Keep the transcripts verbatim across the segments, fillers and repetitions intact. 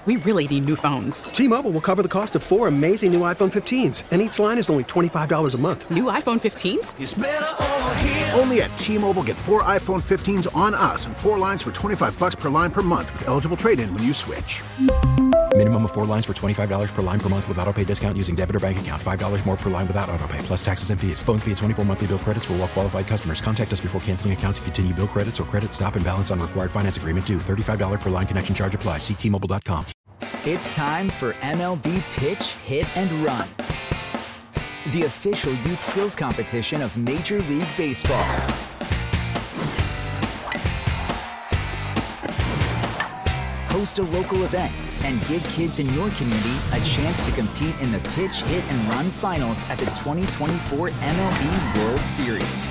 we really need new phones. T-Mobile will cover the cost of four amazing new iPhone fifteens, and each line is only twenty-five dollars a month. New iPhone fifteens? It's better over here. Only at T-Mobile, get four iPhone fifteens on us and four lines for twenty-five dollars per line per month with eligible trade-in when you switch. Minimum of four lines for twenty-five dollars per line per month with autopay discount using debit or bank account. five dollars more per line without autopay, plus taxes and fees. Phone fee at twenty-four monthly bill credits for well-qualified customers. Contact us before canceling account to continue bill credits or credit stop and balance on required finance agreement due. thirty-five dollars per line connection charge applies. See T Mobile dot com. It's time for M L B Pitch, Hit, and Run, the official youth skills competition of Major League Baseball. Host a local event and give kids in your community a chance to compete in the Pitch, Hit, and Run finals at the twenty twenty-four M L B World Series.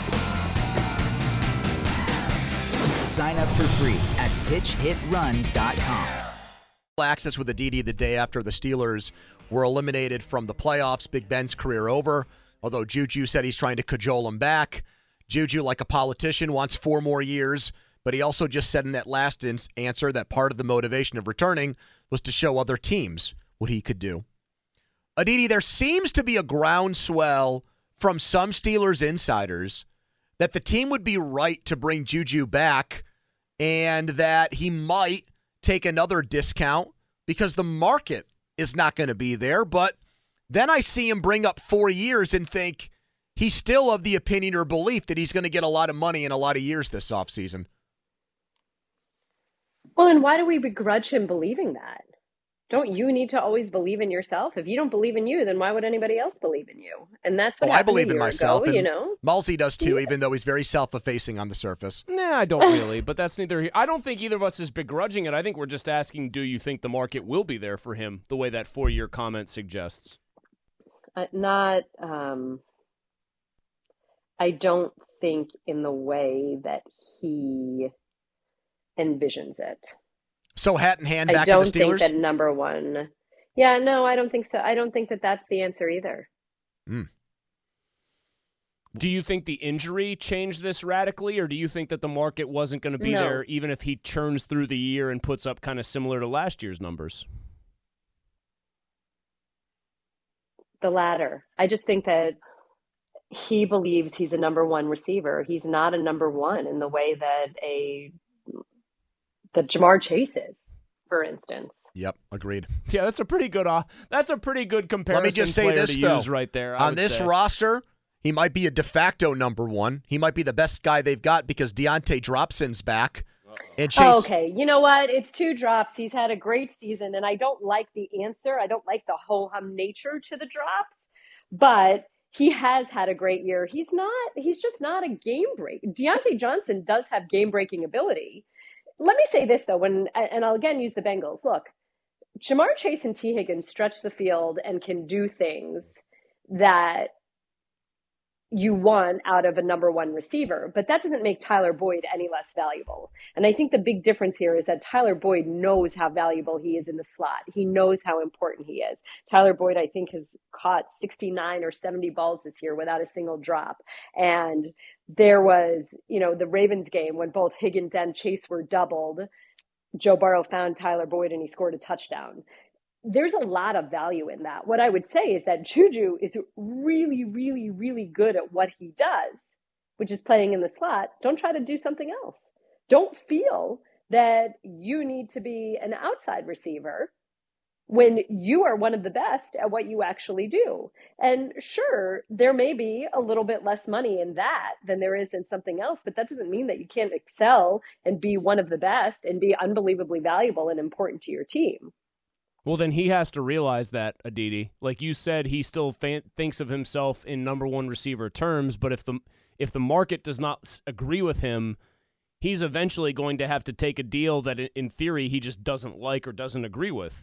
Sign up for free at pitch hit run dot com. Access with Aditi the day after the Steelers were eliminated from the playoffs. Big Ben's career over, although Juju said he's trying to cajole him back. Juju, like a politician, wants four more years, but he also just said in that last ins- answer that part of the motivation of returning was to show other teams what he could do. Aditi, there seems to be a groundswell from some Steelers insiders that the team would be right to bring Juju back and that he might take another discount because the market is not going to be there. But then I see him bring up four years and think he's still of the opinion or belief that he's going to get a lot of money in a lot of years this offseason. Well, and why do we begrudge him believing that? Don't you need to always believe in yourself? If you don't believe in you, then why would anybody else believe in you? And that's what oh, I believe in myself, ago, and you know? Malsey does too, Yeah. even though he's very self-effacing on the surface. Nah, I don't really, but that's neither. I don't think either of us is begrudging it. I think we're just asking, do you think the market will be there for him, the way that four-year comment suggests? Uh, not, um, I don't think in the way that he envisions it. So hat in hand I back to don't the Steelers? think that number one. Yeah, no, I don't think so. I don't think that that's the answer either. Mm. Do you think the injury changed this radically, or do you think that the market wasn't going to be No. there even if he churns through the year and puts up kind of similar to last year's numbers? The latter. I just think that he believes he's a number one receiver. He's not a number one in the way that a that Jamar Chase is, for instance. Yep, agreed. Yeah, that's a pretty good. Uh, that's a pretty good comparison. Let me just say player this to though, use right there. I on would this say. roster, he might be a de facto number one. He might be the best guy they've got because Deontay Dropson's back. And Chase. Oh, okay. You know what? It's two drops. He's had a great season, and I don't like the answer. I don't like the ho-hum nature to the drops, but he has had a great year. He's not, he's just not a game break. Deontay Johnson does have game-breaking ability. Let me say this, though, when, and I'll again use the Bengals. Look, Jamar Chase and T. Higgins stretch the field and can do things that you want out of a number one receiver, but that doesn't make Tyler Boyd any less valuable. And I think the big difference here is that Tyler Boyd knows how valuable he is in the slot. He knows how important he is. Tyler Boyd, I think, has caught sixty-nine or seventy balls this year without a single drop. And there was, you know, the Ravens game when both Higgins and Chase were doubled. Joe Burrow found Tyler Boyd and he scored a touchdown. There's a lot of value in that. What I would say is that Juju is really, really, really good at what he does, which is playing in the slot. Don't try to do something else. Don't feel that you need to be an outside receiver when you are one of the best at what you actually do. And sure, there may be a little bit less money in that than there is in something else, but that doesn't mean that you can't excel and be one of the best and be unbelievably valuable and important to your team. Well, then he has to realize that, Aditi. Like you said, he still fa- thinks of himself in number one receiver terms, but if the if the market does not s- agree with him, he's eventually going to have to take a deal that, in theory, he just doesn't like or doesn't agree with.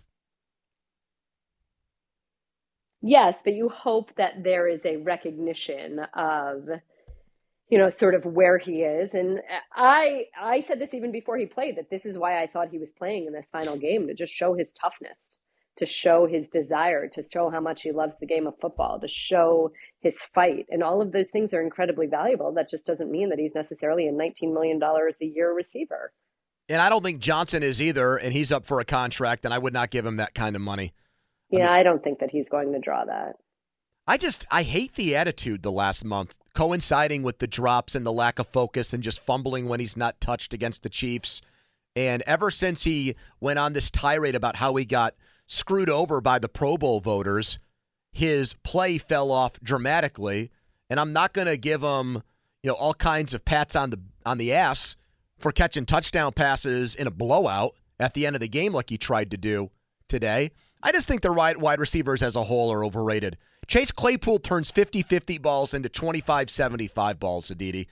Yes, but you hope that there is a recognition of, you know, sort of where he is. And I I said this even before he played, that this is why I thought he was playing in this final game, to just show his toughness, to show his desire, to show how much he loves the game of football, to show his fight. And all of those things are incredibly valuable. That just doesn't mean that he's necessarily a nineteen million dollars a year receiver. And I don't think Johnson is either, and he's up for a contract, and I would not give him that kind of money. Yeah, I mean, I don't think that he's going to draw that. I just, I hate the attitude the last month, coinciding with the drops and the lack of focus and just fumbling when he's not touched against the Chiefs. And ever since he went on this tirade about how he got screwed over by the Pro Bowl voters, his play fell off dramatically. And I'm not going to give him, you know, all kinds of pats on the on the ass for catching touchdown passes in a blowout at the end of the game like he tried to do today. I just think the right wide receivers as a whole are overrated. Chase Claypool turns fifty-fifty balls into twenty-five seventy-five balls, Aditi.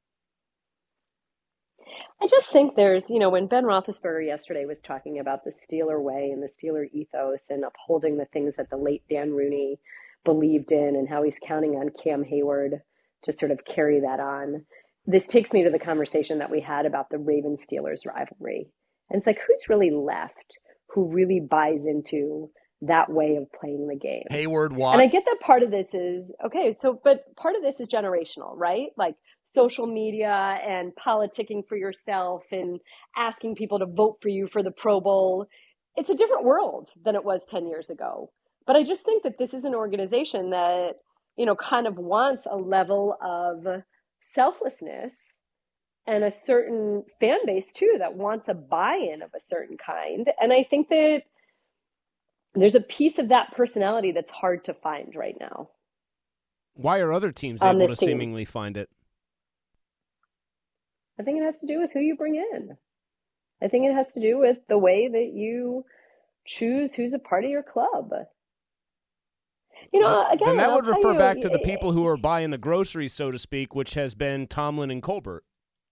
I just think there's, you know, when Ben Roethlisberger yesterday was talking about the Steeler way and the Steeler ethos and upholding the things that the late Dan Rooney believed in and how he's counting on Cam Hayward to sort of carry that on. This takes me to the conversation that we had about the Ravens-Steelers rivalry. And it's like, who's really left who really buys into that way of playing the game? Hayward, Watt. And I get that part of this is, okay, so, but part of this is generational, right? Like social media and politicking for yourself and asking people to vote for you for the Pro Bowl. It's a different world than it was ten years ago. But I just think that this is an organization that, you know, kind of wants a level of selflessness and a certain fan base too that wants a buy-in of a certain kind. And I think that there's a piece of that personality that's hard to find right now. Why are other teams On able to this team. seemingly find it? I think it has to do with who you bring in. I think it has to do with the way that you choose who's a part of your club. You know, again, then that I'll would tell refer you, back to the people who are buying the groceries, so to speak, which has been Tomlin and Colbert.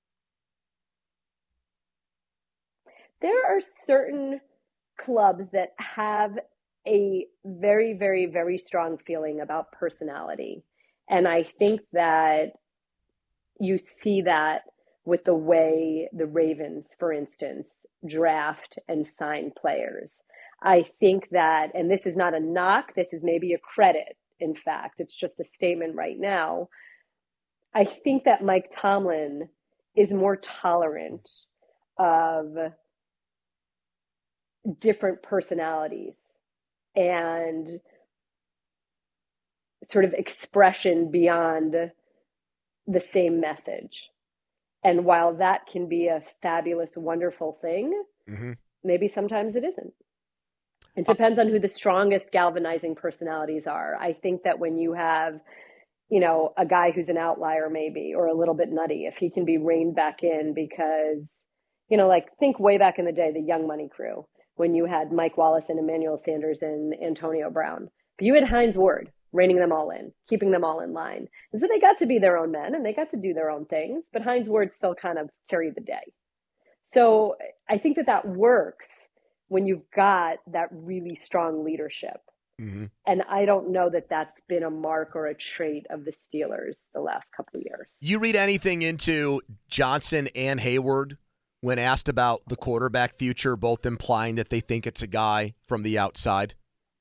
There are certain clubs that have a very, very, very strong feeling about personality. And I think that you see that with the way the Ravens, for instance, draft and sign players. I think that, and this is not a knock, this is maybe a credit, in fact, it's just a statement right now. I think that Mike Tomlin is more tolerant of different personalities and sort of expression beyond the same message. And while that can be a fabulous, wonderful thing, Mm-hmm. maybe sometimes it isn't. It depends on who the strongest galvanizing personalities are. I think that when you have, you know, a guy who's an outlier maybe, or a little bit nutty, if he can be reined back in because, you know, like think way back in the day, the Young Money crew, when you had Mike Wallace and Emmanuel Sanders and Antonio Brown. But you had Hines Ward reining them all in, keeping them all in line. And so they got to be their own men and they got to do their own things, but Hines Ward still kind of carried the day. So I think that that works when you've got that really strong leadership. Mm-hmm. And I don't know that that's been a mark or a trait of the Steelers the last couple of years. You read anything into Johnson and Hayward when asked about the quarterback future, both implying that they think it's a guy from the outside?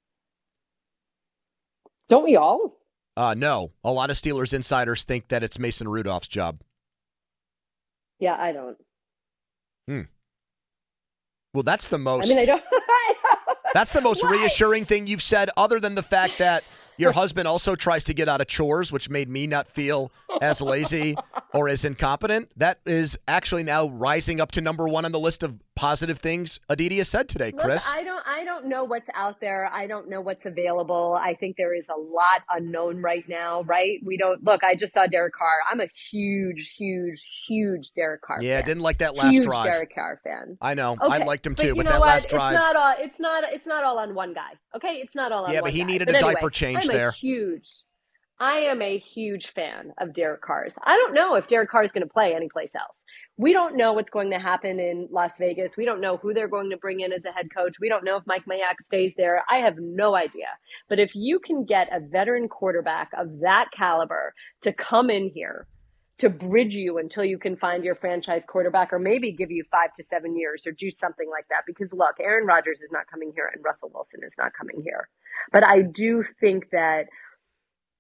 Don't we all? Uh, no. A lot of Steelers insiders think that it's Mason Rudolph's job. Yeah, I don't. Hmm. Well, that's the most. I mean, I don't. That's the most Why? reassuring thing you've said, other than the fact that your husband also tries to get out of chores, which made me not feel as lazy or as incompetent. That is actually now rising up to number one on the list of positive things Aditi has said today, Chris. Look, I don't I don't know what's out there. I don't know what's available. I think there is a lot unknown right now, right? We don't look, I just saw Derek Carr. I'm a huge, huge, huge Derek Carr yeah, fan. didn't like that last huge drive. Derek Carr fan. I know. Okay. I liked him but too, you but know that what? last drive. It's not all it's not it's not all on one guy. Okay? It's not all on Yeah, one but he guy. needed But a anyway, diaper change I'm there. A huge I am a huge fan of Derek Carr's. I don't know if Derek Carr is going to play anyplace else. We don't know what's going to happen in Las Vegas. We don't know who they're going to bring in as a head coach. We don't know if Mike Mayock stays there. I have no idea. But if you can get a veteran quarterback of that caliber to come in here to bridge you until you can find your franchise quarterback, or maybe give you five to seven years or do something like that. Because look, Aaron Rodgers is not coming here and Russell Wilson is not coming here. But I do think that,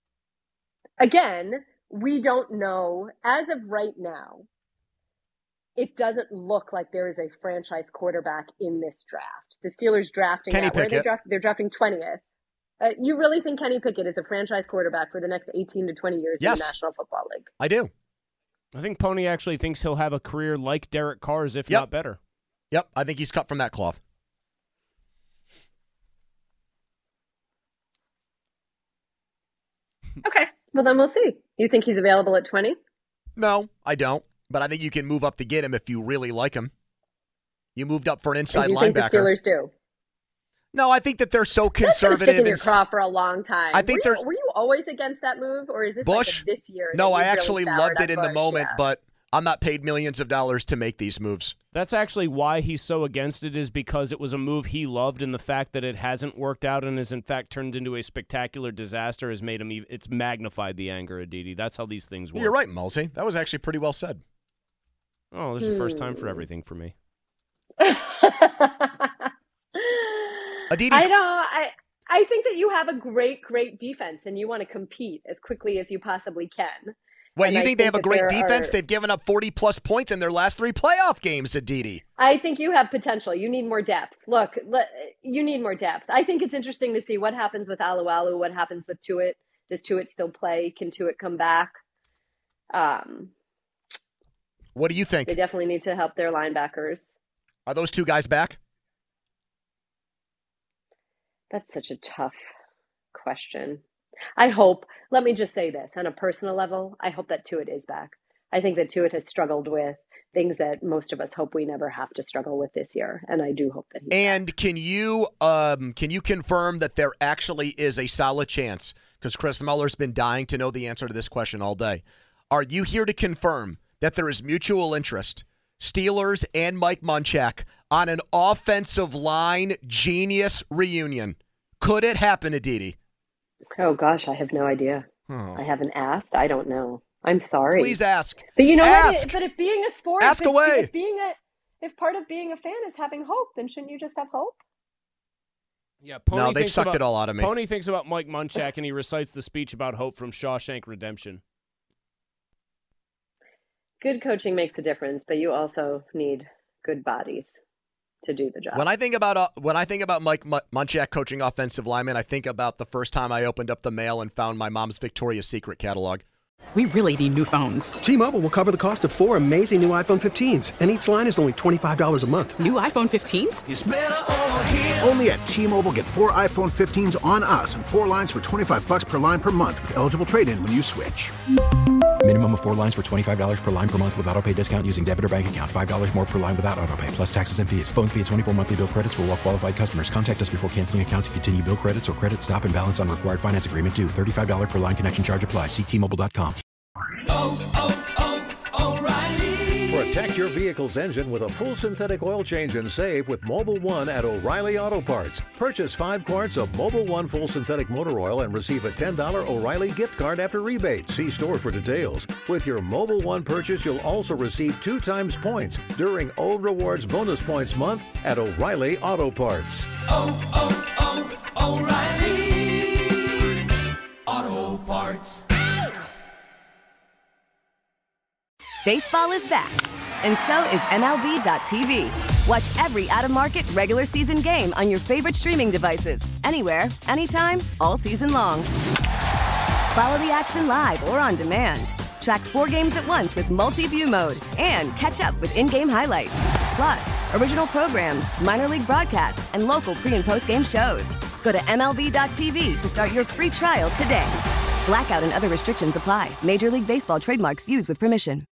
again, we don't know as of right now it doesn't look like there is a franchise quarterback in this draft. The Steelers drafting Kenny at, where are they Pickett. draft, they're drafting twentieth. Uh, you really think Kenny Pickett is a franchise quarterback for the next eighteen to twenty years Yes. in the National Football League? I do. I think Pony actually thinks he'll have a career like Derek Carr's, if Yep. not better. Yep, I think he's cut from that cloth. Okay, well then we'll see. You think he's available at twenty? No, I don't. But I think you can move up to get him if you really like him. You moved up for an inside And you linebacker. think the Steelers do? No, I think that they're so That's been conservative. sticking in your and s- craw for a long time. I think were you, they're- were you always against that move, or is this Bush? like a this year? No, that I you've really actually soured loved on it in the Bush? moment, Yeah. but I'm not paid millions of dollars to make these moves. That's actually why he's so against it, is because it was a move he loved, and the fact that it hasn't worked out and has in fact turned into a spectacular disaster has made him. Even, it's magnified the anger, Aditi. That's how these things work. You're right, Mulsey. That was actually pretty well said. Oh, there's a first time Hmm. for everything for me. Aditi, I don't. I I think that you have a great, great defense, and you want to compete as quickly as you possibly can. wait, and you I think they have a that great there defense? are- They've given up forty plus points in their last three playoff games, Aditi. I think you have potential. You need more depth. Look, le- you need more depth. I think it's interesting to see what happens with Alualu, what happens with Tuitt. Does Tuitt still play? Can Tuitt come back? Um, What do you think? they definitely need to help their linebackers. Are those two guys back? That's such a tough question. I hope, let me just say this, on a personal level, I hope that Tuitt is back. I think that Tuitt has struggled with things that most of us hope we never have to struggle with this year, and I do hope that he's And can you um, can you confirm that there actually is a solid chance, because Chris Muller's been dying to know the answer to this question all day. Are you here to confirm that there is mutual interest, Steelers and Mike Munchak, on an offensive line genius reunion? Could it happen, Aditi? Oh gosh, I have no idea. Oh. I haven't asked. I don't know. I'm sorry. Please ask. But you know Ask. what? But if being a sport, Ask if, it's- away. if being a, if part of being a fan is having hope, then shouldn't you just have hope? Yeah, Pony No, they've thinks sucked about, it all out of me. Pony thinks about Mike Munchak, and he recites the speech about hope from Shawshank Redemption. Good coaching makes a difference, but you also need good bodies to do the job. When I think about uh, when I think about Mike Mu- Munchak coaching offensive linemen, I think about the first time I opened up the mail and found my mom's Victoria's Secret catalog. We really need new phones. T-Mobile will cover the cost of four amazing new iPhone fifteens, and each line is only twenty-five dollars a month. New iPhone fifteens? Only at T-Mobile, get four iPhone fifteens on us and four lines for twenty-five bucks per line per month with eligible trade-in when you switch. Minimum of four lines for twenty-five dollars per line per month with autopay discount using debit or bank account. five dollars more per line without autopay, plus taxes and fees. Phone fee at twenty-four monthly bill credits for well-qualified customers. Contact us before canceling account to continue bill credits or credit stop and balance on required finance agreement due. thirty-five dollars per line connection charge applies. See T Mobile dot com. Protect your vehicle's engine with a full synthetic oil change and save with Mobile One at O'Reilly Auto Parts. Purchase five quarts of Mobile One full synthetic motor oil and receive a ten dollars O'Reilly gift card after rebate. See store for details. With your Mobile One purchase, you'll also receive two times points during O Rewards Bonus Points Month at O'Reilly Auto Parts. Oh, oh, oh, O'Reilly Auto Parts. Baseball is back, and so is M L B dot T V. Watch every out-of-market, regular season game on your favorite streaming devices, anywhere, anytime, all season long. Follow the action live or on demand. Track four games at once with multi-view mode and catch up with in-game highlights. Plus, original programs, minor league broadcasts, and local pre- and post-game shows. Go to M L B dot T V to start your free trial today. Blackout and other restrictions apply. Major League Baseball trademarks used with permission.